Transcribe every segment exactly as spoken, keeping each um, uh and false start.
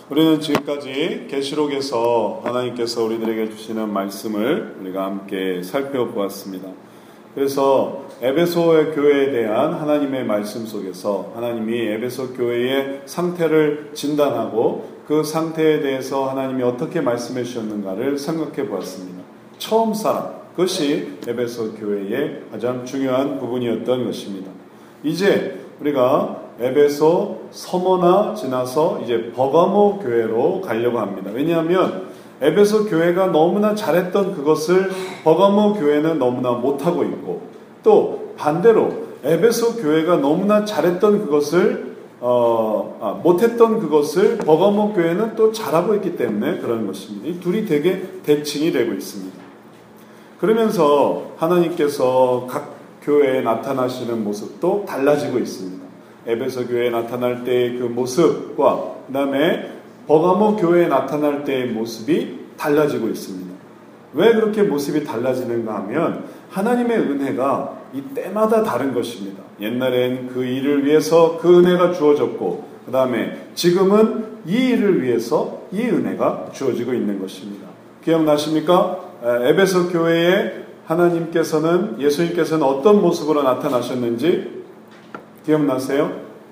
우리는 지금까지 계시록에서 하나님께서 우리들에게 주시는 말씀을 우리가 함께 살펴보았습니다. 그래서 에베소의 교회에 대한 하나님의 말씀 속에서 하나님이 에베소 교회의 상태를 진단하고 그 상태에 대해서 하나님이 어떻게 말씀해 주셨는가를 생각해 보았습니다. 처음 사람, 그것이 에베소 교회의 가장 중요한 부분이었던 것입니다. 이제 우리가 에베소 서머나 지나서 이제 버가모 교회로 가려고 합니다. 왜냐하면 에베소 교회가 너무나 잘했던 그것을 버가모 교회는 너무나 못하고 있고, 또 반대로 에베소 교회가 너무나 잘했던 그것을 어, 아, 못했던 그것을 버가모 교회는 또 잘하고 있기 때문에 그런 것입니다. 이 둘이 되게 대칭이 되고 있습니다. 그러면서 하나님께서 각 교회에 나타나시는 모습도 달라지고 있습니다. 에베소 교회에 나타날 때의 그 모습과 그 다음에 버가모 교회에 나타날 때의 모습이 달라지고 있습니다. 왜 그렇게 모습이 달라지는가 하면 하나님의 은혜가 이 때마다 다른 것입니다. 옛날엔 그 일을 위해서 그 은혜가 주어졌고, 그 다음에 지금은 이 일을 위해서 이 은혜가 주어지고 있는 것입니다. 기억나십니까? 에베소 교회에 하나님께서는, 예수님께서는 어떤 모습으로 나타나셨는지 기억나세요?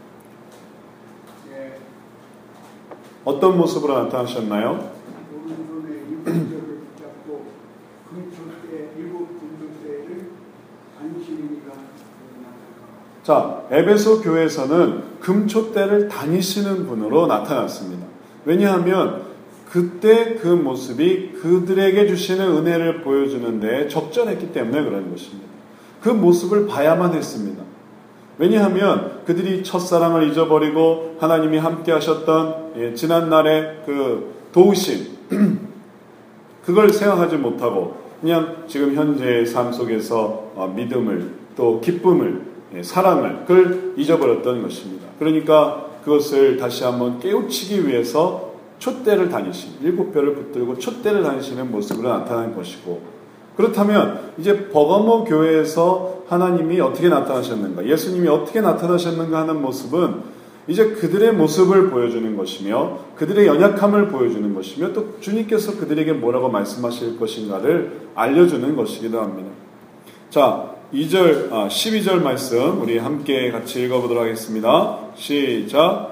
네. 어떤 모습으로 나타나셨나요? 오른손에 일곱절을 붙잡고 금초대 일곱 금초대를 안시니가 나타났다. 자, 에베소 교회에서는 금초대를 다니시는 분으로 나타났습니다. 왜냐하면 그때 그 모습이 그들에게 주시는 은혜를 보여주는데 적절했기 때문에 그런 것입니다. 그 모습을 봐야만 했습니다. 왜냐하면 그들이 첫사랑을 잊어버리고 하나님이 함께 하셨던 예, 지난날의 그 도우심 그걸 생각하지 못하고 그냥 지금 현재의 삶 속에서 어, 믿음을 또 기쁨을 예, 사랑을 그걸 잊어버렸던 것입니다. 그러니까 그것을 다시 한번 깨우치기 위해서 촛대를 다니신 일곱 별을 붙들고 촛대를 다니시는 모습으로 나타난 것이고, 그렇다면 이제 버가모 교회에서 하나님이 어떻게 나타나셨는가, 예수님이 어떻게 나타나셨는가 하는 모습은 이제 그들의 모습을 보여주는 것이며 그들의 연약함을 보여주는 것이며 또 주님께서 그들에게 뭐라고 말씀하실 것인가를 알려주는 것이기도 합니다. 자, 이 절, 아, 십이 절 말씀 우리 함께 같이 읽어보도록 하겠습니다. 시작.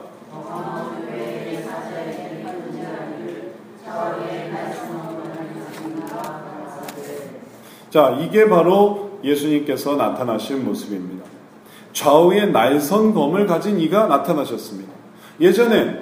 자, 이게 바로 예수님께서 나타나신 모습입니다. 좌우에 날선 검을 가진 이가 나타나셨습니다. 예전엔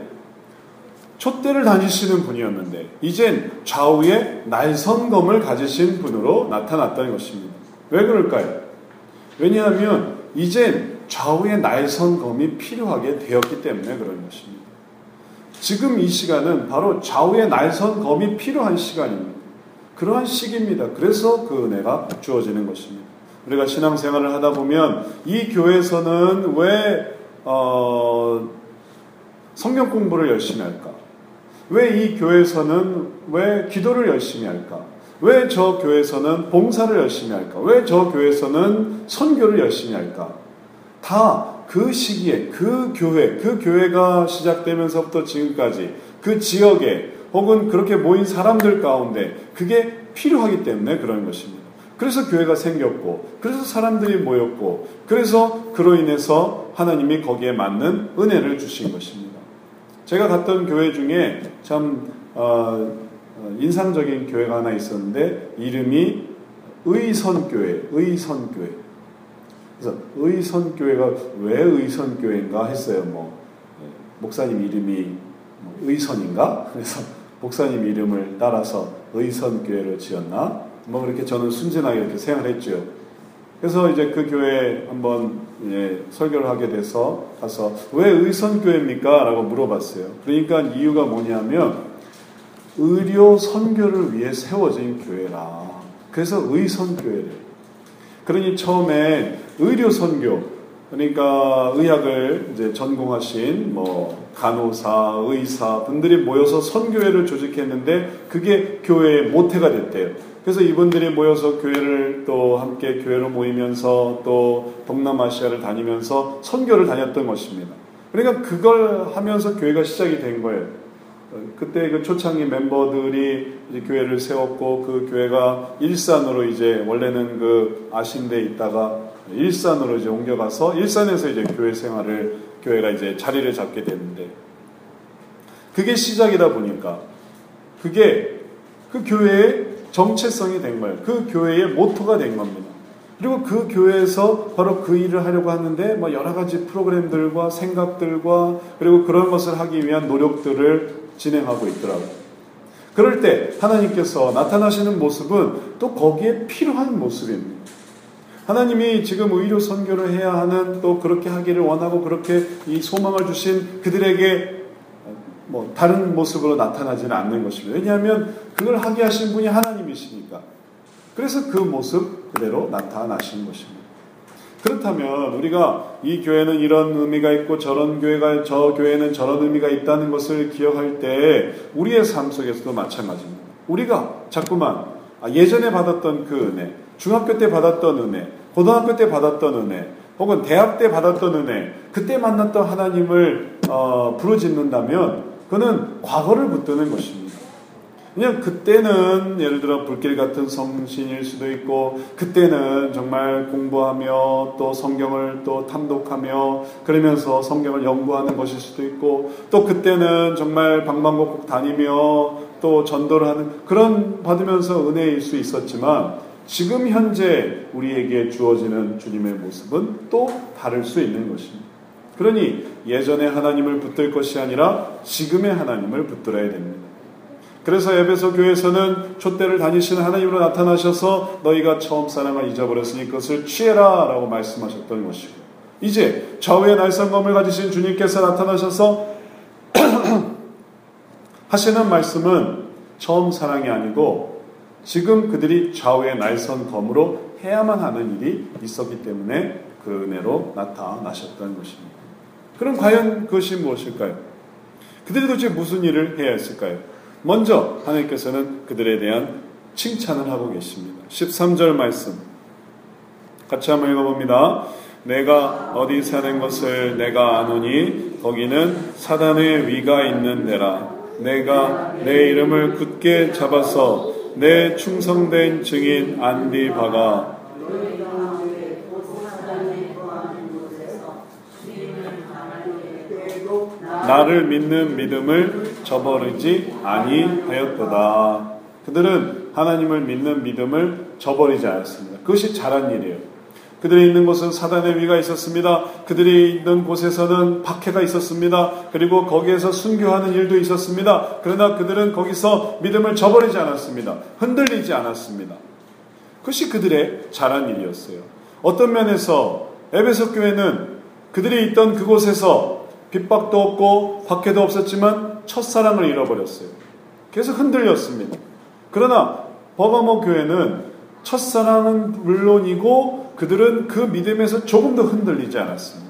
촛대를 다니시는 분이었는데 이젠 좌우에 날선 검을 가지신 분으로 나타났다는 것입니다. 왜 그럴까요? 왜냐하면 이젠 좌우에 날선 검이 필요하게 되었기 때문에 그런 것입니다. 지금 이 시간은 바로 좌우에 날선 검이 필요한 시간입니다. 그러한 시기입니다. 그래서 그 은혜가 주어지는 것입니다. 우리가 신앙생활을 하다 보면 이 교회에서는 왜 어, 성경 공부를 열심히 할까? 왜 이 교회에서는 왜 기도를 열심히 할까? 왜 저 교회에서는 봉사를 열심히 할까? 왜 저 교회에서는 선교를 열심히 할까? 다 그 시기에 그 교회, 그 교회가 시작되면서부터 지금까지 그 지역에 혹은 그렇게 모인 사람들 가운데 그게 필요하기 때문에 그런 것입니다. 그래서 교회가 생겼고, 그래서 사람들이 모였고, 그래서 그로 인해서 하나님이 거기에 맞는 은혜를 주신 것입니다. 제가 갔던 교회 중에 참 어, 인상적인 교회가 하나 있었는데 이름이 의선교회, 의선교회. 그래서 의선교회가 왜 의선교회인가 했어요. 뭐 목사님 이름이 의선인가? 그래서 목사님 이름을 따라서 의선교회를 지었나? 뭐 그렇게 저는 순진하게 이렇게 생각했죠. 그래서 이제 그 교회에 한번 예, 설교를 하게 돼서 가서 왜 의선교회입니까? 라고 물어봤어요. 그러니까 이유가 뭐냐면 의료 선교를 위해 세워진 교회라. 그래서 의선교회를. 그러니 처음에 의료 선교, 그러니까 의학을 이제 전공하신 뭐 간호사, 의사 분들이 모여서 선교회를 조직했는데 그게 교회의 모태가 됐대요. 그래서 이분들이 모여서 교회를 또 함께 교회로 모이면서 또 동남아시아를 다니면서 선교를 다녔던 것입니다. 그러니까 그걸 하면서 교회가 시작이 된 거예요. 그때 그 초창기 멤버들이 이제 교회를 세웠고 그 교회가 일산으로 이제 원래는 그 아신대에 있다가 일산으로 이제 옮겨가서 일산에서 이제 교회 생활을 교회가 이제 자리를 잡게 됐는데 그게 시작이다 보니까 그게 그 교회의 정체성이 된 거예요. 그 교회의 모토가 된 겁니다. 그리고 그 교회에서 바로 그 일을 하려고 하는데 뭐 여러 가지 프로그램들과 생각들과 그리고 그런 것을 하기 위한 노력들을 진행하고 있더라고요. 그럴 때 하나님께서 나타나시는 모습은 또 거기에 필요한 모습입니다. 하나님이 지금 의료 선교를 해야 하는 또 그렇게 하기를 원하고 그렇게 이 소망을 주신 그들에게 뭐 다른 모습으로 나타나지는 않는 것입니다. 왜냐하면 그걸 하게 하신 분이 하나님이시니까. 그래서 그 모습 그대로 나타나신 것입니다. 그렇다면 우리가 이 교회는 이런 의미가 있고 저런 교회가 저 교회는 저런 의미가 있다는 것을 기억할 때 우리의 삶 속에서도 마찬가지입니다. 우리가 자꾸만 예전에 받았던 그 은혜, 중학교 때 받았던 은혜, 고등학교 때 받았던 은혜, 혹은 대학 때 받았던 은혜, 그때 만났던 하나님을 어, 부르짖는다면 그는 과거를 붙드는 것입니다. 그냥 그때는 예를 들어 불길 같은 성신일 수도 있고 그때는 정말 공부하며 또 성경을 또 탐독하며 그러면서 성경을 연구하는 것일 수도 있고 또 그때는 정말 방방곡곡 다니며 또 전도를 하는 그런 받으면서 은혜일 수 있었지만 지금 현재 우리에게 주어지는 주님의 모습은 또 다를 수 있는 것입니다. 그러니 예전의 하나님을 붙들 것이 아니라 지금의 하나님을 붙들어야 됩니다. 그래서 에베소 교회에서는 촛대를 다니시는 하나님으로 나타나셔서 너희가 처음 사랑을 잊어버렸으니 그것을 취해라 라고 말씀하셨던 것이고 이제 좌우의 날성검을 가지신 주님께서 나타나셔서 하시는 말씀은 처음 사랑이 아니고 지금 그들이 좌우의 날성검으로 해야만 하는 일이 있었기 때문에 그 은혜로 나타나셨던 것입니다. 그럼 과연 그것이 무엇일까요? 그들이 도대체 무슨 일을 해야 했을까요? 먼저 하나님께서는 그들에 대한 칭찬을 하고 계십니다. 십삼 절 말씀 같이 한번 읽어봅니다. 내가 어디 사는 것을 내가 아노니 거기는 사단의 위가 있는 데라. 내가 내 이름을 굳게 잡아서 내 충성된 증인 안디바가 나를 믿는 믿음을 저버리지 아니하였도다. 그들은 하나님을 믿는 믿음을 저버리지 않았습니다. 그것이 잘한 일이에요. 그들이 있는 곳은 사단의 위가 있었습니다. 그들이 있는 곳에서는 박해가 있었습니다. 그리고 거기에서 순교하는 일도 있었습니다. 그러나 그들은 거기서 믿음을 저버리지 않았습니다. 흔들리지 않았습니다. 그것이 그들의 잘한 일이었어요. 어떤 면에서 에베소 교회는 그들이 있던 그곳에서 핍박도 없고 박해도 없었지만 첫사랑을 잃어버렸어요. 계속 흔들렸습니다. 그러나 버가모 교회는 첫사랑은 물론이고 그들은 그 믿음에서 조금 더 흔들리지 않았습니다.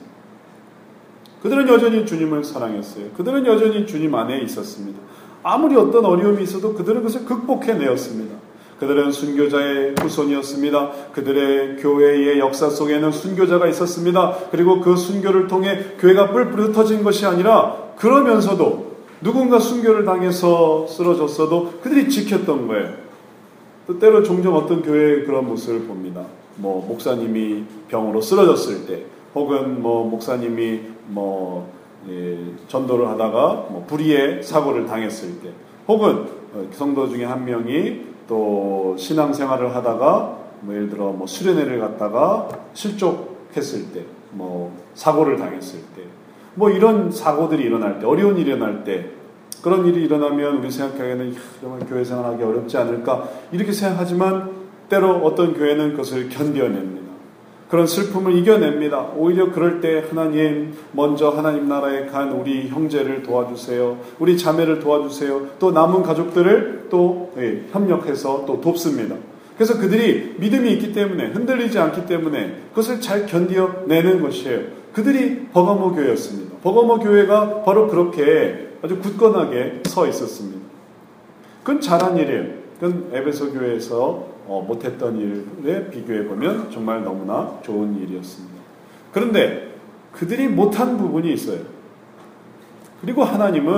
그들은 여전히 주님을 사랑했어요. 그들은 여전히 주님 안에 있었습니다. 아무리 어떤 어려움이 있어도 그들은 그것을 극복해내었습니다. 그들은 순교자의 후손이었습니다. 그들의 교회의 역사 속에는 순교자가 있었습니다. 그리고 그 순교를 통해 교회가 뿔뿔이 흩어진 것이 아니라 그러면서도 누군가 순교를 당해서 쓰러졌어도 그들이 지켰던 거예요. 또 때로 종종 어떤 교회의 그런 모습을 봅니다. 뭐 목사님이 병으로 쓰러졌을 때 혹은 뭐 목사님이 뭐 예, 전도를 하다가 뭐 불의의 사고를 당했을 때 혹은 성도 중에 한 명이 또 신앙생활을 하다가 뭐 예를 들어 뭐 수련회를 갔다가 실족했을 때, 뭐 사고를 당했을 때, 뭐 이런 사고들이 일어날 때, 어려운 일이 일어날 때 그런 일이 일어나면 우리 생각하기에는 정말 교회 생활하기 어렵지 않을까 이렇게 생각하지만 때로 어떤 교회는 그것을 견뎌냅니다. 그런 슬픔을 이겨냅니다. 오히려 그럴 때 하나님 먼저 하나님 나라에 간 우리 형제를 도와주세요. 우리 자매를 도와주세요. 또 남은 가족들을 또 예, 협력해서 또 돕습니다. 그래서 그들이 믿음이 있기 때문에 흔들리지 않기 때문에 그것을 잘 견뎌내는 것이에요. 그들이 버가모 교회였습니다. 버가모 교회가 바로 그렇게 아주 굳건하게 서 있었습니다. 그건 잘한 일이에요. 그건 에베소 교회에서 어, 못했던 일에 비교해보면 정말 너무나 좋은 일이었습니다. 그런데 그들이 못한 부분이 있어요. 그리고 하나님은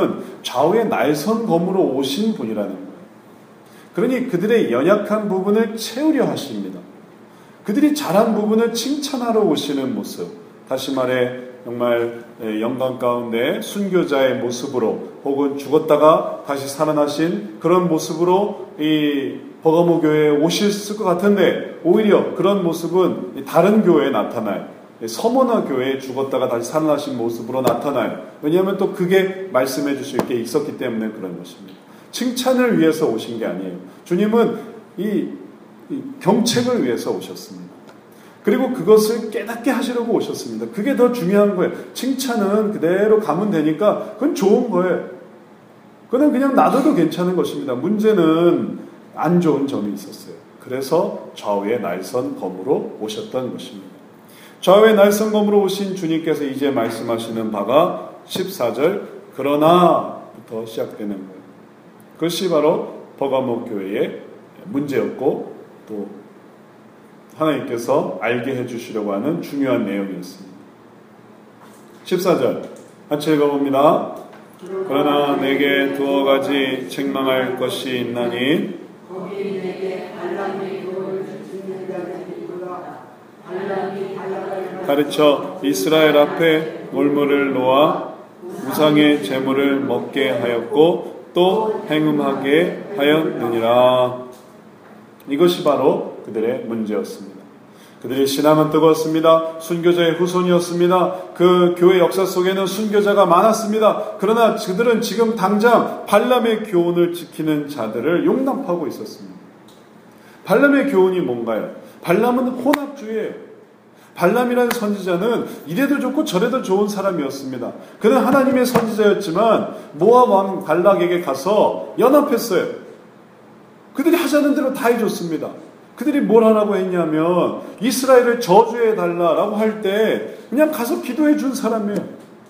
좌우의 날선검으로 오신 분이라는 거예요. 그러니 그들의 연약한 부분을 채우려 하십니다. 그들이 잘한 부분을 칭찬하러 오시는 모습. 다시 말해 정말 영광 가운데 순교자의 모습으로 혹은 죽었다가 다시 살아나신 그런 모습으로 이 버가모 교회에 오실 것 같은데 오히려 그런 모습은 다른 교회에 나타나요. 서머나 교회에 죽었다가 다시 살아나신 모습으로 나타나요. 왜냐하면 또 그게 말씀해 주실 게 있었기 때문에 그런 것입니다. 칭찬을 위해서 오신 게 아니에요. 주님은 이, 이 경책을 위해서 오셨습니다. 그리고 그것을 깨닫게 하시려고 오셨습니다. 그게 더 중요한 거예요. 칭찬은 그대로 가면 되니까 그건 좋은 거예요. 그건 그냥 놔둬도 괜찮은 것입니다. 문제는 안 좋은 점이 있었어요. 그래서 좌우의 날선검으로 오셨던 것입니다. 좌우의 날선검으로 오신 주님께서 이제 말씀하시는 바가 십사 절 그러나부터 시작되는 거예요. 그것이 바로 버가모 교회의 문제였고 또 하나님께서 알게 해주시려고 하는 중요한 내용이었습니다. 십사 절 같이 읽어봅니다. 그러나 내게 두어 가지 책망할 것이 있나니 거기 내게 발람의 교훈을 듣는 자들이 있도다. 발람이 발람을 가르쳐 이스라엘 앞에 물물을 놓아 우상의 제물을 먹게 하였고 또 행음하게 하였느니라. 이것이 바로 그들의 문제였습니다. 그들의 신앙은 뜨거웠습니다. 순교자의 후손이었습니다. 그 교회 역사 속에는 순교자가 많았습니다. 그러나 그들은 지금 당장 발람의 교훈을 지키는 자들을 용납하고 있었습니다. 발람의 교훈이 뭔가요? 발람은 혼합주의예요. 발람이라는 선지자는 이래도 좋고 저래도 좋은 사람이었습니다. 그는 하나님의 선지자였지만 모압 왕 발락에게 가서 연합했어요. 그들이 하자는 대로 다 해줬습니다. 그들이 뭘 하라고 했냐면 이스라엘을 저주해달라고 할 때 그냥 가서 기도해 준 사람이에요.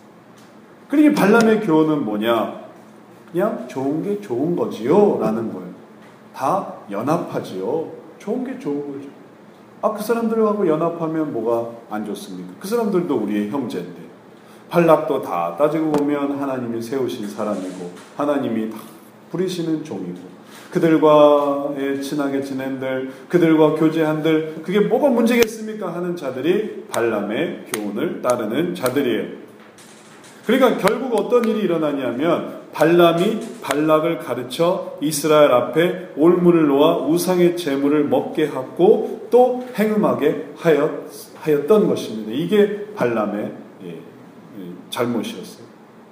그러니 발람의 교훈은 뭐냐? 그냥 좋은 게 좋은 거지요 라는 거예요. 다 연합하지요. 좋은 게 좋은 거죠. 아, 그 사람들하고 연합하면 뭐가 안 좋습니까? 그 사람들도 우리의 형제인데. 발락도 다 따지고 보면 하나님이 세우신 사람이고 하나님이 다 부리시는 종이고 그들과 친하게 지낸들, 그들과 교제한들, 그게 뭐가 문제겠습니까? 하는 자들이 발람의 교훈을 따르는 자들이에요. 그러니까 결국 어떤 일이 일어나냐면 발람이 발락을 가르쳐 이스라엘 앞에 올무를 놓아 우상의 제물을 먹게 하고 또 행음하게 하였, 하였던 것입니다. 이게 발람의 예, 예, 잘못이었어요.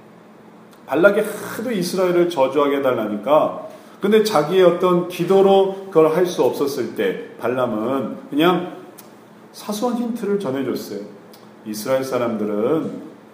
발락이 하도 이스라엘을 저주하게 해달라니까 근데 자기의 어떤 기도로 그걸 할 수 없었을 때 발람은 그냥 사소한 힌트를 전해줬어요. 이스라엘 사람들은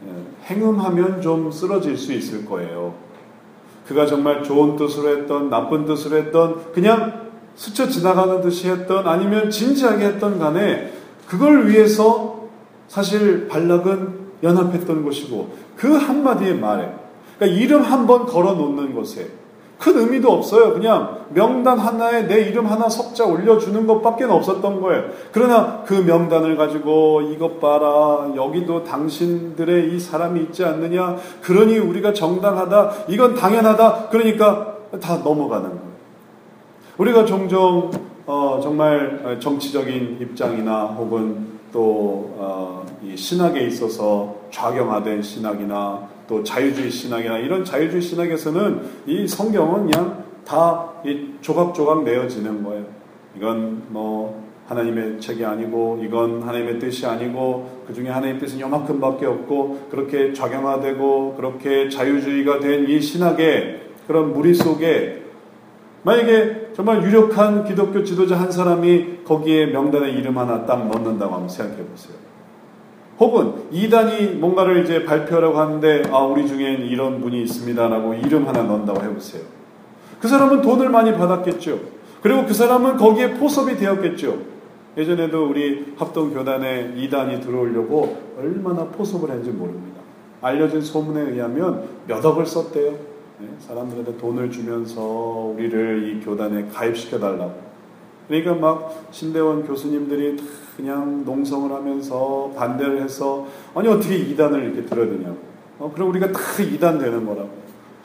행음하면 좀 쓰러질 수 있을 거예요. 그가 정말 좋은 뜻으로 했던 나쁜 뜻으로 했던 그냥 스쳐 지나가는 듯이 했던 아니면 진지하게 했던 간에 그걸 위해서 사실 발락은 연합했던 것이고 그 한마디의 말에 그러니까 이름 한번 걸어놓는 것에 큰 의미도 없어요. 그냥 명단 하나에 내 이름 하나 석자 올려주는 것밖에 없었던 거예요. 그러나 그 명단을 가지고 이것 봐라. 여기도 당신들의 이 사람이 있지 않느냐. 그러니 우리가 정당하다. 이건 당연하다. 그러니까 다 넘어가는 거예요. 우리가 종종 어, 정말 정치적인 입장이나 혹은 또 어, 이 신학에 있어서 좌경화된 신학이나 또 자유주의 신학이나 이런 자유주의 신학에서는 이 성경은 그냥 다 이 조각조각 내어지는 거예요. 이건 뭐 하나님의 책이 아니고 이건 하나님의 뜻이 아니고 그 중에 하나님의 뜻은 요만큼밖에 없고 그렇게 좌경화되고 그렇게 자유주의가 된 이 신학의 그런 무리 속에 만약에 정말 유력한 기독교 지도자 한 사람이 거기에 명단에 이름 하나 딱 넣는다고 한번 생각해 보세요. 혹은 이단이 뭔가를 이제 발표하려고 하는데 아 우리 중엔 이런 분이 있습니다라고 이름 하나 넣는다고 해보세요. 그 사람은 돈을 많이 받았겠죠. 그리고 그 사람은 거기에 포섭이 되었겠죠. 예전에도 우리 합동교단에 이단이 들어오려고 얼마나 포섭을 했는지 모릅니다. 알려진 소문에 의하면 몇 억을 썼대요. 네? 사람들한테 돈을 주면서 우리를 이 교단에 가입시켜달라고. 그러니까 막 신대원 교수님들이 다 그냥 농성을 하면서 반대를 해서 아니 어떻게 이단을 이렇게 들어야 되냐고. 어, 그럼 우리가 다 이단 되는 거라고.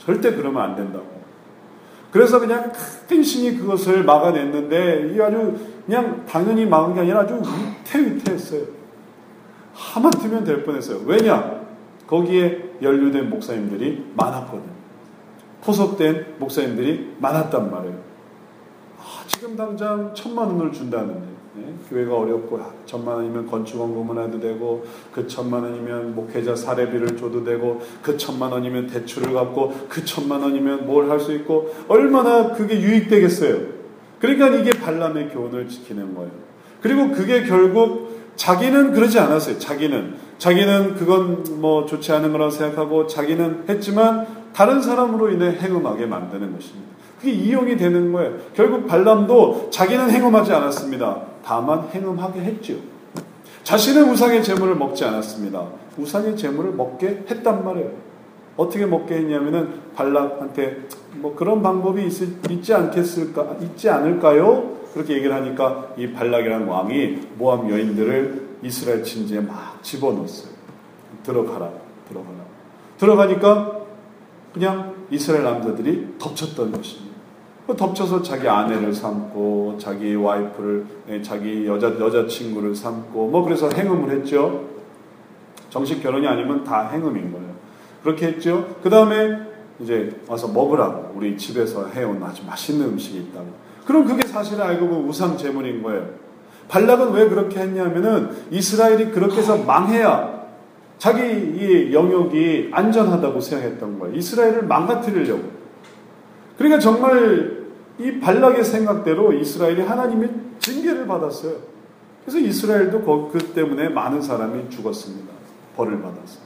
절대 그러면 안 된다고. 그래서 그냥 큰 신이 그것을 막아냈는데 이게 아주 그냥 당연히 막은 게 아니라 아주 위태위태했어요. 하마터면 될 뻔했어요. 왜냐? 거기에 연루된 목사님들이 많았거든요. 포섭된 목사님들이 많았단 말이에요. 아, 지금 당장 천만 원을 준다는데 네? 교회가 어렵고 천만 원이면 건축원금을 해도 되고 그 천만 원이면 목회자 사례비를 줘도 되고 그 천만 원이면 대출을 갚고 그 천만 원이면 뭘 할 수 있고 얼마나 그게 유익되겠어요. 그러니까 이게 발람의 교훈을 지키는 거예요. 그리고 그게 결국 자기는 그러지 않았어요. 자기는 자기는 그건 뭐 좋지 않은 거라고 생각하고 자기는 했지만 다른 사람으로 인해 행음하게 만드는 것입니다. 그게 이용이 되는 거예요. 결국 발람도 자기는 행음하지 않았습니다. 다만 행음하게 했죠. 자신은 우상의 제물을 먹지 않았습니다. 우상의 제물을 먹게 했단 말이에요. 어떻게 먹게 했냐면은 발람한테 뭐 그런 방법이 있, 있지 않겠을까, 있지 않을까요? 그렇게 얘기를 하니까 이 발락이라는 왕이 모압 여인들을 이스라엘 진지에 막 집어넣었어요. 들어가라, 들어가라. 들어가니까 그냥 이스라엘 남자들이 덮쳤던 것입니다. 덮쳐서 자기 아내를 삼고 자기 와이프를 자기 여자 여자친구를 삼고 뭐 그래서 행음을 했죠. 정식 결혼이 아니면 다 행음인 거예요. 그렇게 했죠. 그 다음에 이제 와서 먹으라고 우리 집에서 해온 아주 맛있는 음식이 있다고. 그럼 그게 사실 알고 보면 우상 제물인 거예요. 발락은 왜 그렇게 했냐면은 이스라엘이 그렇게 해서 망해야 자기 이 영역이 안전하다고 생각했던 거예요. 이스라엘을 망가뜨리려고. 그러니까 정말 이 발락의 생각대로 이스라엘이 하나님의 징계를 받았어요. 그래서 이스라엘도 그 때문에 많은 사람이 죽었습니다. 벌을 받았어요.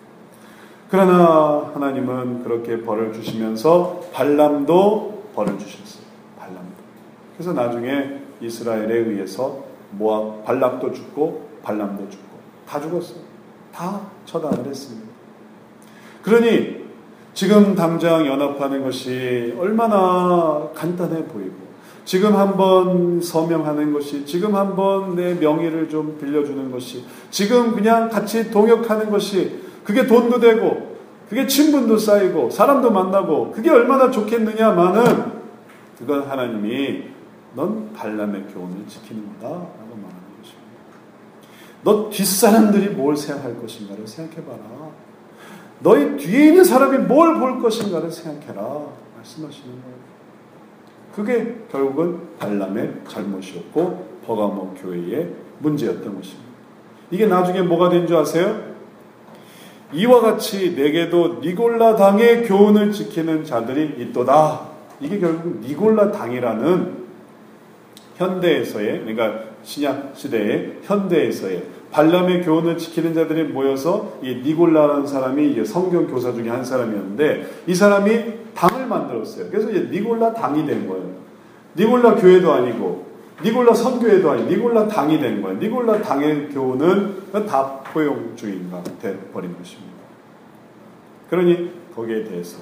그러나 하나님은 그렇게 벌을 주시면서 발람도 벌을 주셨어요. 발람도. 그래서 나중에 이스라엘에 의해서 모압 발락도 죽고 발람도 죽고 다 죽었어요. 다 처단을 했습니다. 그러니 지금 당장 연합하는 것이 얼마나 간단해 보이고 지금 한번 서명하는 것이 지금 한번 내 명의를 좀 빌려주는 것이 지금 그냥 같이 동역하는 것이 그게 돈도 되고 그게 친분도 쌓이고 사람도 만나고 그게 얼마나 좋겠느냐마는 그건 하나님이 넌 발람의 교훈을 지키는 거다라고 말하는 것입니다. 너 뒷사람들이 뭘 생각할 것인가를 생각해봐라. 너희 뒤에 있는 사람이 뭘 볼 것인가를 생각해라 말씀하시는 거예요. 그게 결국은 발람의 잘못이었고 버가모 교회의 문제였던 것입니다. 이게 나중에 뭐가 된 줄 아세요? 이와 같이 내게도 니골라 당의 교훈을 지키는 자들이 있도다. 이게 결국 니골라 당이라는 현대에서의 그러니까 신약 시대의 현대에서의 발람의 교훈을 지키는 자들이 모여서 이 니골라라는 사람이 성경 교사 중에 한 사람이었는데 이 사람이 당을 만들었어요. 그래서 이제 니골라 당이 된 거예요. 니골라 교회도 아니고 니골라 선교회도 아니고 니골라 당이 된 거예요. 니골라 당의 교훈은 다 포용주의가 돼버린 것입니다. 그러니 거기에 대해서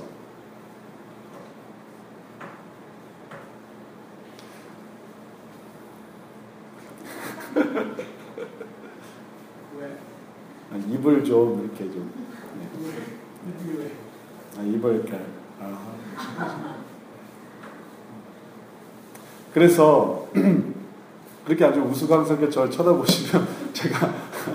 입을 좀 이렇게 좀 네. 네. 아, 입을 이렇게 아. 그래서 그렇게 아주 우스꽝스럽게 저를 쳐다보시면 제가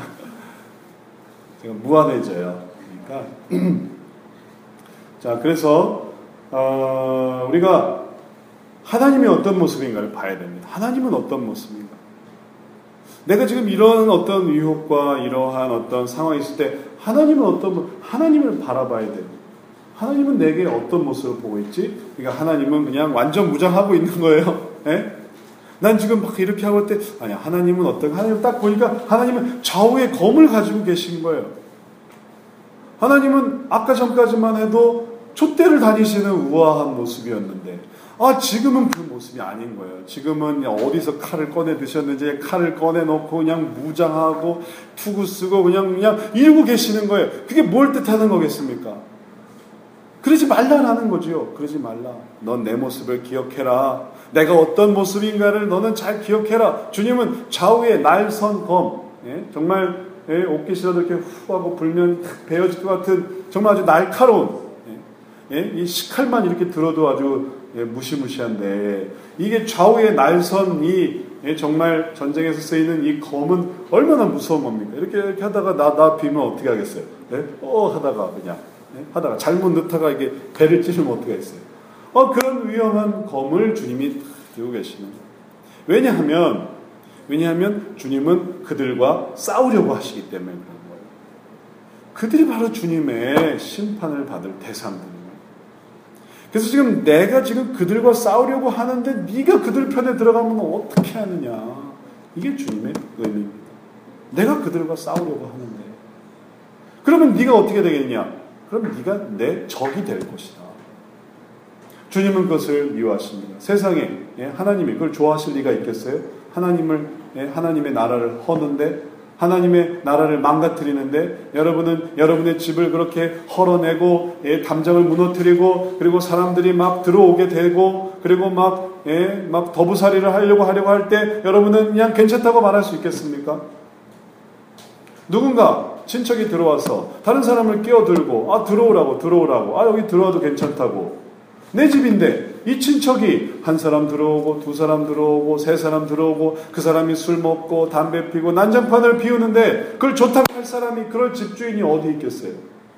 제가 무안해져요. 그러니까 자 그래서 어, 우리가 하나님이 어떤 모습인가를 봐야 됩니다. 하나님은 어떤 모습인가? 내가 지금 이런 어떤 유혹과 이러한 어떤 상황이 있을 때 하나님은 어떤 하나님을 바라봐야 돼요. 하나님은 내게 어떤 모습을 보고 있지? 그러니까 하나님은 그냥 완전 무장하고 있는 거예요. 예? 난 지금 막 이렇게 하고 있을 때 아니야 하나님은 어떤 하나님 딱 보니까 하나님은 좌우의 검을 가지고 계신 거예요. 하나님은 아까 전까지만 해도 촛대를 다니시는 우아한 모습이었는데 아 지금은 그 모습이 아닌 거예요. 지금은 어디서 칼을 꺼내 드셨는지 칼을 꺼내놓고 그냥 무장하고 투구 쓰고 그냥 그냥 이러고 계시는 거예요. 그게 뭘 뜻하는 거겠습니까? 그러지 말라라는 거죠. 그러지 말라. 넌 내 모습을 기억해라. 내가 어떤 모습인가를 너는 잘 기억해라. 주님은 좌우에 날선 검 예? 정말 예? 옷깃이라도 이렇게 후 하고 불면 베어질 것 같은 정말 아주 날카로운 예? 예? 이 식칼만 이렇게 들어도 아주 예, 무시무시한데 이게 좌우의 날선 이 예, 정말 전쟁에서 쓰이는 이 검은 얼마나 무서운 겁니까? 이렇게, 이렇게 하다가 나, 나 비면 어떻게 하겠어요? 예? 어 하다가 그냥 예? 하다가 잘못 넣다가 이게 배를 찌르면 어떻게 하겠어요? 어, 그런 위험한 검을 주님이 들고 계시는 거예요. 왜냐하면 왜냐하면 주님은 그들과 싸우려고 하시기 때문에 그런 거예요. 그들이 바로 주님의 심판을 받을 대상들입니다. 그래서 지금 내가 지금 그들과 싸우려고 하는데 네가 그들 편에 들어가면 어떻게 하느냐. 이게 주님의 의미입니다. 내가 그들과 싸우려고 하는데 그러면 네가 어떻게 되겠냐. 그럼 네가 내 적이 될 것이다. 주님은 그것을 미워하십니다. 세상에 하나님이 그걸 좋아하실 리가 있겠어요? 하나님을 하나님의 나라를 허는데 하나님의 나라를 망가뜨리는데 여러분은 여러분의 집을 그렇게 헐어내고 예, 담장을 무너뜨리고 그리고 사람들이 막 들어오게 되고 그리고 막, 예, 막 더부살이를 하려고 하려고 할 때 여러분은 그냥 괜찮다고 말할 수 있겠습니까? 누군가 친척이 들어와서 다른 사람을 끼어들고 아 들어오라고 들어오라고 아 여기 들어와도 괜찮다고 내 집인데 이 친척이 한 사람 들어오고 두 사람 들어오고 세 사람 들어오고 그 사람이 술 먹고 담배 피고 난장판을 피우는데 그걸 좋다고 할 사람이 그럴 집주인이 어디 있겠어요?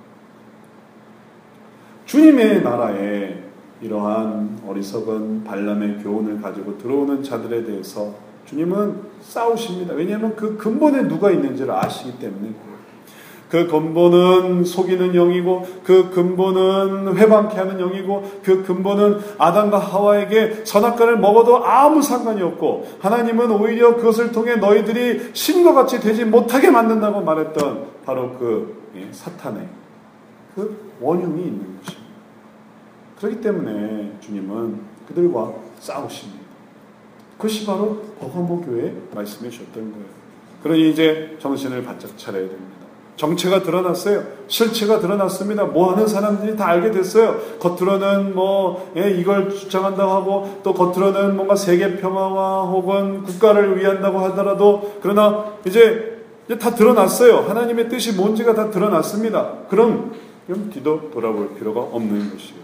주님의 나라에 이러한 어리석은 발람의 교훈을 가지고 들어오는 자들에 대해서 주님은 싸우십니다. 왜냐하면 그 근본에 누가 있는지를 아시기 때문에 그 근본은 속이는 영이고 그 근본은 회방케 하는 영이고 그 근본은 아담과 하와에게 선악과를 먹어도 아무 상관이 없고 하나님은 오히려 그것을 통해 너희들이 신과 같이 되지 못하게 만든다고 말했던 바로 그 사탄의 그 원흉이 있는 것입니다. 그렇기 때문에 주님은 그들과 싸우십니다. 그것이 바로 버가모 교회에 말씀해 주셨던 거예요. 그러니 이제 정신을 바짝 차려야 됩니다. 정체가 드러났어요. 실체가 드러났습니다. 뭐 하는 사람들이 다 알게 됐어요. 겉으로는 뭐 예, 이걸 주장한다고 하고 또 겉으로는 뭔가 세계 평화와 혹은 국가를 위한다고 하더라도 그러나 이제, 이제 다 드러났어요. 하나님의 뜻이 뭔지가 다 드러났습니다. 그럼 뒤도 돌아볼 필요가 없는 것이에요.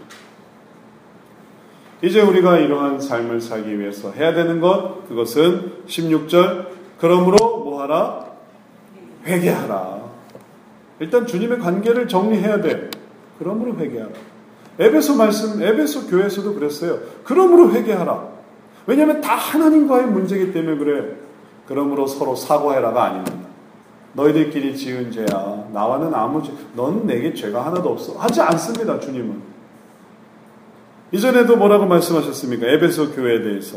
이제 우리가 이러한 삶을 살기 위해서 해야 되는 것 그것은 십육 절 그러므로 뭐하라? 회개하라. 일단 주님의 관계를 정리해야 돼. 그러므로 회개하라. 에베소 말씀, 에베소 교회에서도 그랬어요. 그러므로 회개하라. 왜냐하면 다 하나님과의 문제이기 때문에 그래. 그러므로 서로 사과해라가 아닙니다. 너희들끼리 지은 죄야. 나와는 아무 죄, 넌 내게 죄가 하나도 없어. 하지 않습니다. 주님은. 이전에도 뭐라고 말씀하셨습니까? 에베소 교회에 대해서.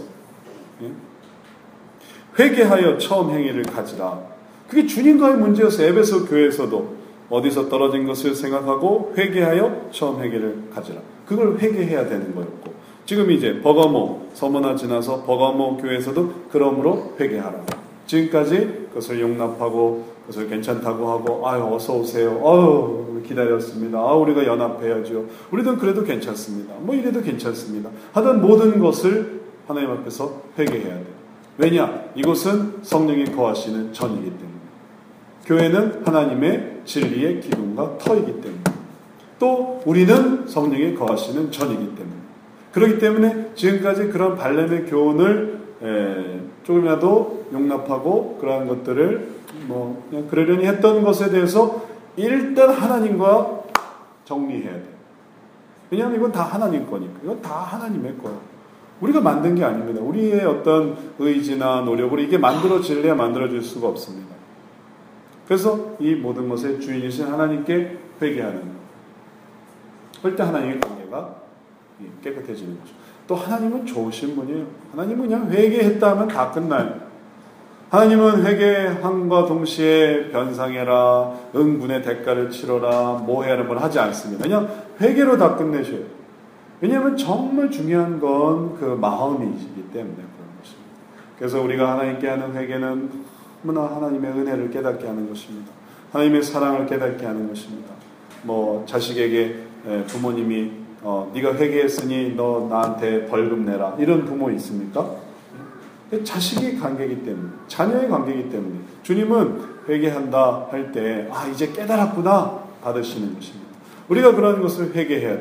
회개하여 처음 행위를 가지라. 그게 주님과의 문제였어요. 에베소 교회에서도. 어디서 떨어진 것을 생각하고 회개하여 처음 회개를 가지라. 그걸 회개해야 되는 거였고 지금 이제 버가모 서머나 지나서 버가모 교회에서도 그러므로 회개하라. 지금까지 그것을 용납하고 그것을 괜찮다고 하고 아유 어서 오세요. 아유 기다렸습니다. 아 우리가 연합해야죠. 우리도 그래도 괜찮습니다. 뭐 이래도 괜찮습니다. 하던 모든 것을 하나님 앞에서 회개해야 돼요. 왜냐? 이곳은 성령이 거하시는 전이기 때문에. 교회는 하나님의 진리의 기둥과 터이기 때문에 또 우리는 성령이 거하시는 전이기 때문에 그렇기 때문에 지금까지 그런 발람의 교훈을 에, 조금이라도 용납하고 그러한 것들을 뭐 그냥 그러려니 했던 것에 대해서 일단 하나님과 정리해야 돼요. 왜냐하면 이건 다 하나님 거니까. 이건 다 하나님의 거예요. 우리가 만든 게 아닙니다. 우리의 어떤 의지나 노력으로 이게 만들어질래야 만들어질 수가 없습니다. 그래서 이 모든 것의 주인이신 하나님께 회개하는 것. 그럴 때 하나님의 관계가 깨끗해지는 거죠. 또 하나님은 좋으신 분이에요. 하나님은 그냥 회개했다 하면 다 끝나요. 하나님은 회개함과 동시에 변상해라, 응분의 대가를 치러라, 뭐 해야 하는 걸 하지 않습니다. 그냥 회개로 다 끝내셔요. 왜냐하면 정말 중요한 건 그 마음이시기 때문에 그런 것입니다. 그래서 우리가 하나님께 하는 회개는 너무나 하나님의 은혜를 깨닫게 하는 것입니다. 하나님의 사랑을 깨닫게 하는 것입니다. 뭐 자식에게 부모님이 어, 네가 회개했으니 너 나한테 벌금 내라 이런 부모 있습니까? 자식이 관계이기 때문에 자녀의 관계이기 때문에 주님은 회개한다 할 때 아 이제 깨달았구나 받으시는 것입니다. 우리가 그런 것을 회개해야 돼요.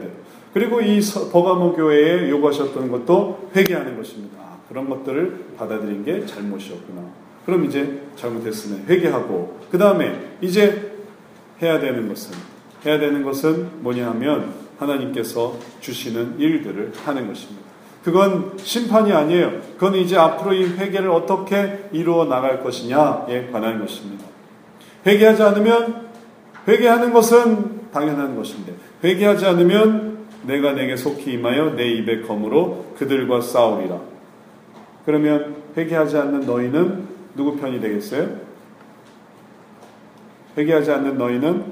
그리고 이 버가모 교회에 요구하셨던 것도 회개하는 것입니다. 아, 그런 것들을 받아들인 게 잘못이었구나. 그럼 이제 잘못했으면 회개하고, 그 다음에 이제 해야 되는 것은 해야 되는 것은 뭐냐 하면 하나님께서 주시는 일들을 하는 것입니다. 그건 심판이 아니에요. 그건 이제 앞으로 이 회개를 어떻게 이루어 나갈 것이냐에 관한 것입니다. 회개하지 않으면, 회개하는 것은 당연한 것인데, 회개하지 않으면 내가 내게 속히 임하여 내 입의 검으로 그들과 싸우리라. 그러면 회개하지 않는 너희는 누구 편이 되겠어요? 회개하지 않는 너희는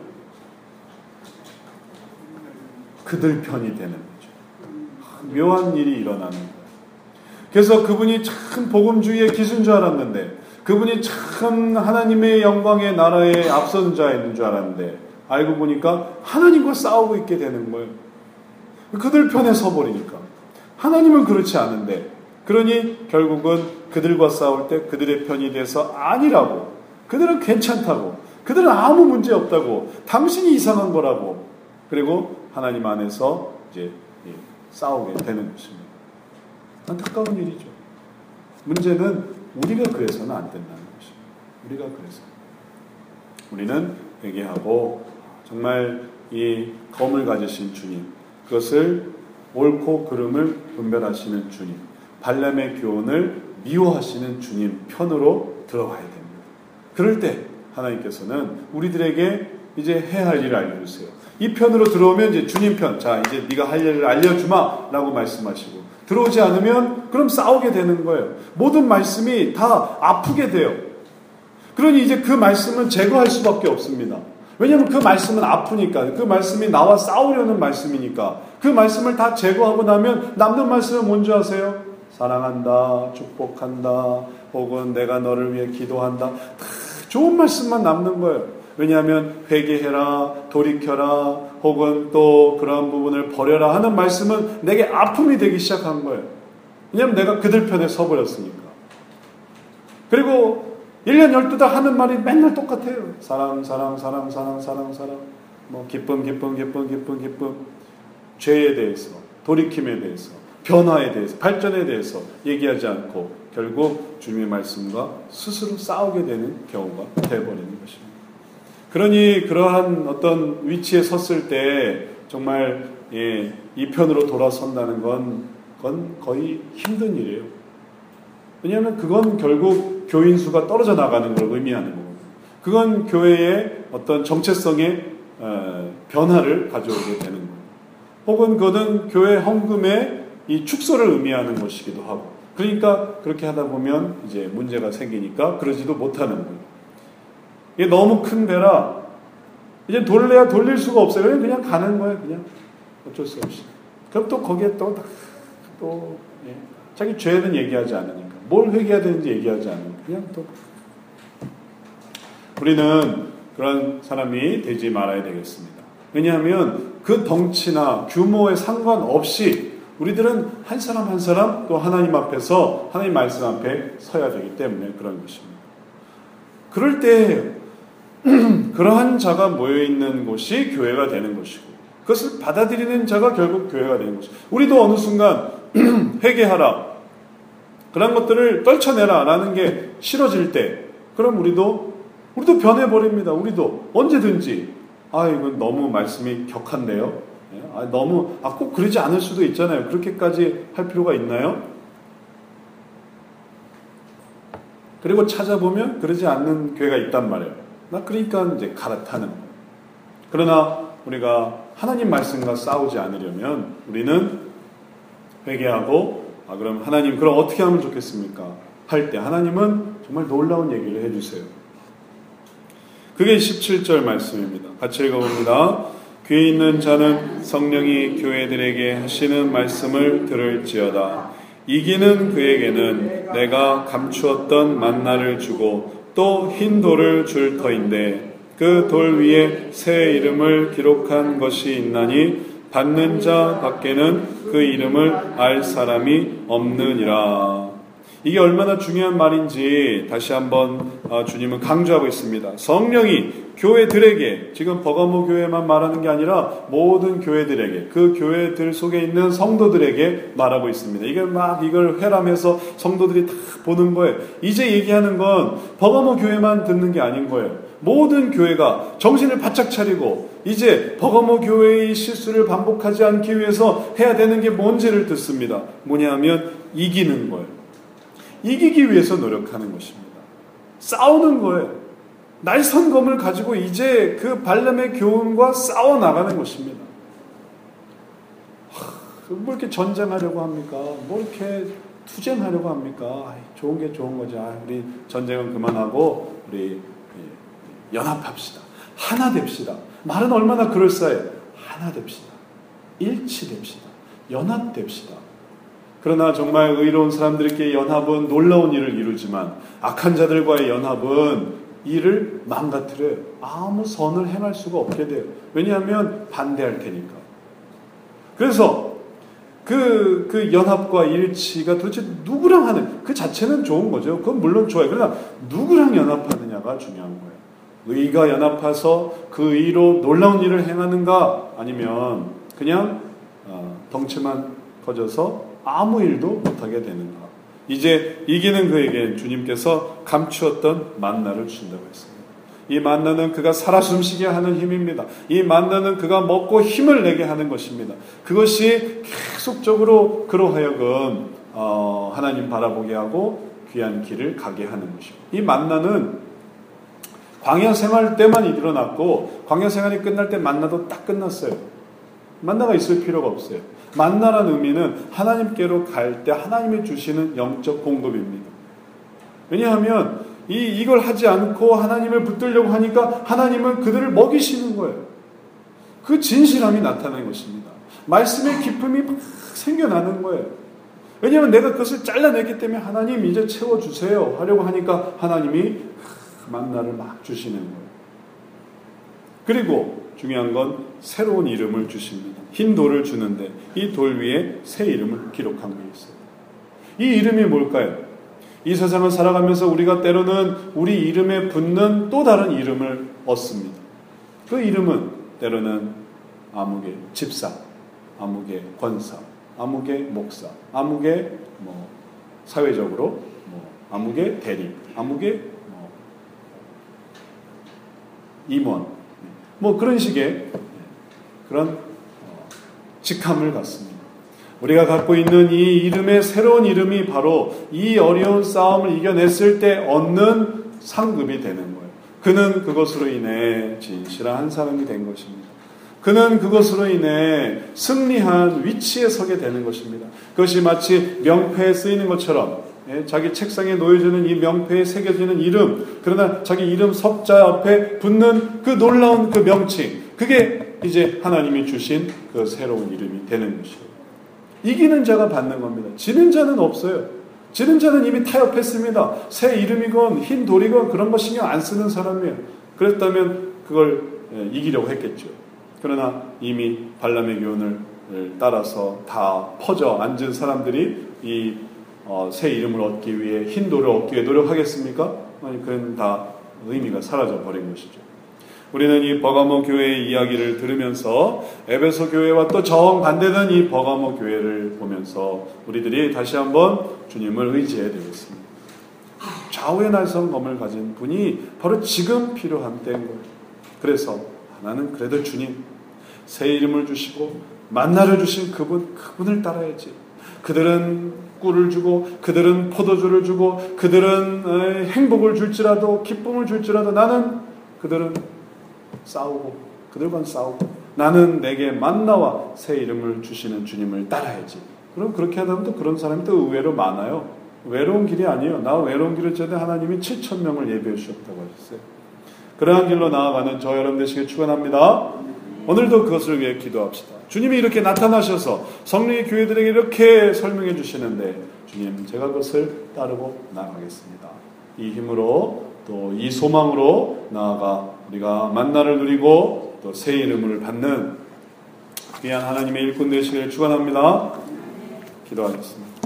그들 편이 되는 거죠. 묘한 일이 일어나는 거예요. 그래서 그분이 참 복음주의의 기수인 줄 알았는데, 그분이 참 하나님의 영광의 나라에 앞선 자인 줄 알았는데, 알고 보니까 하나님과 싸우고 있게 되는 거예요. 그들 편에 서버리니까. 하나님은 그렇지 않은데, 그러니 결국은 그들과 싸울 때 그들의 편이 돼서 아니라고, 그들은 괜찮다고, 그들은 아무 문제 없다고, 당신이 이상한 거라고, 그리고 하나님 안에서 이제 싸우게 되는 것입니다. 안타까운 일이죠. 문제는 우리가 그래서는 안 된다는 것입니다. 우리가 그래서 우리는 회개하고 정말 이 검을 가지신 주님, 그것을 옳고 그름을 분별하시는 주님, 발람의 교훈을 미워하시는 주님 편으로 들어가야 됩니다. 그럴 때 하나님께서는 우리들에게 이제 해야 할 일을 알려주세요. 이 편으로 들어오면 이제 주님 편, 자 이제 네가 할 일을 알려주마 라고 말씀하시고, 들어오지 않으면 그럼 싸우게 되는 거예요. 모든 말씀이 다 아프게 돼요. 그러니 이제 그 말씀은 제거할 수밖에 없습니다. 왜냐하면 그 말씀은 아프니까, 그 말씀이 나와 싸우려는 말씀이니까. 그 말씀을 다 제거하고 나면 남는 말씀은 뭔지 아세요? 사랑한다, 축복한다, 혹은 내가 너를 위해 기도한다. 다 좋은 말씀만 남는 거예요. 왜냐하면 회개해라, 돌이켜라, 혹은 또 그러한 부분을 버려라 하는 말씀은 내게 아픔이 되기 시작한 거예요. 왜냐하면 내가 그들 편에 서버렸으니까. 그리고 일 년 열두 달 하는 말이 맨날 똑같아요. 사랑, 사랑, 사랑, 사랑, 사랑, 사랑. 뭐 기쁨, 기쁨, 기쁨, 기쁨, 기쁨. 죄에 대해서, 돌이킴에 대해서, 변화에 대해서, 발전에 대해서 얘기하지 않고 결국 주님의 말씀과 스스로 싸우게 되는 경우가 되어버리는 것입니다. 그러니 그러한 어떤 위치에 섰을 때 정말 예, 이 편으로 돌아선다는 건, 건 거의 힘든 일이에요. 왜냐하면 그건 결국 교인 수가 떨어져 나가는 걸 의미하는 거고, 그건 교회의 어떤 정체성의 어, 변화를 가져오게 되는 거예요. 혹은 그거는 교회 헌금의 이 축소를 의미하는 것이기도 하고, 그러니까 그렇게 하다 보면 이제 문제가 생기니까 그러지도 못하는 거예요. 이게 너무 큰 배라 이제 돌려야 돌릴 수가 없어요. 그냥 가는 거예요. 그냥 어쩔 수 없이. 그럼 또 거기에 또, 또 예. 자기 죄는 얘기하지 않으니까, 뭘 회개해야 되는지 얘기하지 않으니까 그냥 또. 우리는 그런 사람이 되지 말아야 되겠습니다. 왜냐하면 그 덩치나 규모에 상관없이 우리들은 한 사람 한 사람 또 하나님 앞에서, 하나님 말씀 앞에 서야 되기 때문에 그런 것입니다. 그럴 때 그러한 자가 모여있는 곳이 교회가 되는 것이고, 그것을 받아들이는 자가 결국 교회가 되는 것이고, 우리도 어느 순간 회개하라, 그런 것들을 떨쳐내라 라는 게 싫어질 때, 그럼 우리도 우리도 변해버립니다. 우리도 언제든지 아 이건 너무 말씀이 격한데요, 아, 너무 아, 꼭 그러지 않을 수도 있잖아요. 그렇게까지 할 필요가 있나요? 그리고 찾아보면 그러지 않는 교회가 있단 말이에요. 나 그러니까 이제 갈아타는 거예요. 그러나 우리가 하나님 말씀과 싸우지 않으려면 우리는 회개하고, 아 그럼 하나님 그럼 어떻게 하면 좋겠습니까? 할 때 하나님은 정말 놀라운 얘기를 해주세요. 그게 십칠 절 말씀입니다. 같이 읽어봅니다. 귀에 있는 자는 성령이 교회들에게 하시는 말씀을 들을지어다. 이기는 그에게는 내가 감추었던 만나를 주고 또 흰 돌을 줄 터인데, 그 돌 위에 새 이름을 기록한 것이 있나니 받는 자 밖에는 그 이름을 알 사람이 없느니라. 이게 얼마나 중요한 말인지 다시 한번 주님은 강조하고 있습니다. 성령이 교회들에게, 지금 버가모 교회만 말하는 게 아니라 모든 교회들에게, 그 교회들 속에 있는 성도들에게 말하고 있습니다. 이게 막 이걸 회람해서 성도들이 다 보는 거예요. 이제 얘기하는 건 버가모 교회만 듣는 게 아닌 거예요. 모든 교회가 정신을 바짝 차리고 이제 버가모 교회의 실수를 반복하지 않기 위해서 해야 되는 게 뭔지를 듣습니다. 뭐냐면 이기는 거예요. 이기기 위해서 노력하는 것입니다. 싸우는 거예요. 날선검을 가지고 이제 그 발람의 교훈과 싸워 나가는 것입니다. 뭐 이렇게 전쟁하려고 합니까? 뭐 이렇게 투쟁하려고 합니까? 아이, 좋은 게 좋은 거죠. 아, 우리 전쟁은 그만하고 우리 연합합시다. 하나 됩시다. 말은 얼마나 그럴싸해요. 하나 됩시다. 일치됩시다. 연합됩시다. 그러나 정말 의로운 사람들끼리 연합은 놀라운 일을 이루지만 악한 자들과의 연합은 일을 망가뜨려요. 아무 선을 행할 수가 없게 돼요. 왜냐하면 반대할 테니까. 그래서 그, 그 연합과 일치가 도대체 누구랑 하는, 그 자체는 좋은 거죠. 그건 물론 좋아요. 그러나 누구랑 연합하느냐가 중요한 거예요. 의가 연합해서 그 의로 놀라운 일을 행하는가, 아니면 그냥 어, 덩치만 커져서 아무 일도 못하게 되는가. 이제 이기는 그에게 주님께서 감추었던 만나를 주신다고 했습니다. 이 만나는 그가 살아 숨쉬게 하는 힘입니다. 이 만나는 그가 먹고 힘을 내게 하는 것입니다. 그것이 계속적으로 그로 하여금 어, 하나님 바라보게 하고 귀한 길을 가게 하는 것입니다. 이 만나는 광야 생활 때만 일어났고 광야 생활이 끝날 때 만나도 딱 끝났어요. 만나가 있을 필요가 없어요. 만나라는 의미는 하나님께로 갈 때 하나님이 주시는 영적 공급입니다. 왜냐하면 이, 이걸 하지 않고 하나님을 붙들려고 하니까 하나님은 그들을 먹이시는 거예요. 그 진실함이 나타나는 것입니다. 말씀의 기쁨이 막 생겨나는 거예요. 왜냐하면 내가 그것을 잘라내기 때문에 하나님 이제 채워주세요 하려고 하니까 하나님이 만나를 막 주시는 거예요. 그리고 중요한 건 새로운 이름을 주십니다. 흰 돌을 주는데 이 돌 위에 새 이름을 기록한 게 있어요. 이 이름이 뭘까요? 이 세상을 살아가면서 우리가 때로는 우리 이름에 붙는 또 다른 이름을 얻습니다. 그 이름은 때로는 아무개 집사, 아무개 권사, 아무개 목사, 아무개 뭐 사회적으로 뭐 아무개 대리, 아무개 뭐 임원, 뭐 그런 식의 그런 직함을 갖습니다. 우리가 갖고 있는 이 이름의 새로운 이름이 바로 이 어려운 싸움을 이겨냈을 때 얻는 상급이 되는 거예요. 그는 그것으로 인해 진실한 한 사람이 된 것입니다. 그는 그것으로 인해 승리한 위치에 서게 되는 것입니다. 그것이 마치 명패에 쓰이는 것처럼 자기 책상에 놓여지는 이 명패에 새겨지는 이름, 그러나 자기 이름 석자 옆에 붙는 그 놀라운 그 명칭, 그게 이제 하나님이 주신 그 새로운 이름이 되는 것이에요. 이기는 자가 받는 겁니다. 지는 자는 없어요. 지는 자는 이미 타협했습니다. 새 이름이건 흰 돌이건 그런 거 신경 안 쓰는 사람이에요. 그랬다면 그걸 이기려고 했겠죠. 그러나 이미 발람의 교훈을 따라서 다 퍼져 앉은 사람들이 이 어, 새 이름을 얻기 위해 흰 돌을 얻기 위해 노력하겠습니까? 아니, 그건 다 의미가 사라져 버린 것이죠. 우리는 이 버가모 교회의 이야기를 들으면서 에베소 교회와 또 정반대된 이 버가모 교회를 보면서 우리들이 다시 한번 주님을 의지해야 되겠습니다. 좌우의 날선검을 가진 분이 바로 지금 필요한 때인 거예요. 그래서 나는 그래도 주님 새 이름을 주시고 만나를 주신 그분, 그분을 따라야지. 그들은 꿀을 주고 그들은 포도주를 주고 그들은 행복을 줄지라도 기쁨을 줄지라도 나는 그들은 싸우고 그들과는 싸우고 나는 내게 만나와 새 이름을 주시는 주님을 따라야지. 그럼 그렇게 하다 보면 또 그런 사람이 또 의외로 많아요. 외로운 길이 아니에요. 나 외로운 길을 전에 하나님이 칠천 명을 예배해 주셨다고 하셨어요. 그러한 길로 나아가는 저 여러분 되시길 축원합니다. 오늘도 그것을 위해 기도합시다. 주님이 이렇게 나타나셔서 성령의 교회들에게 이렇게 설명해 주시는데 주님 제가 그것을 따르고 나아가겠습니다. 이 힘으로 또 이 소망으로 나아가 우리가 만나를 누리고 또 새 이름을 받는 귀한 하나님의 일꾼 되시길 축원합니다. 기도하겠습니다.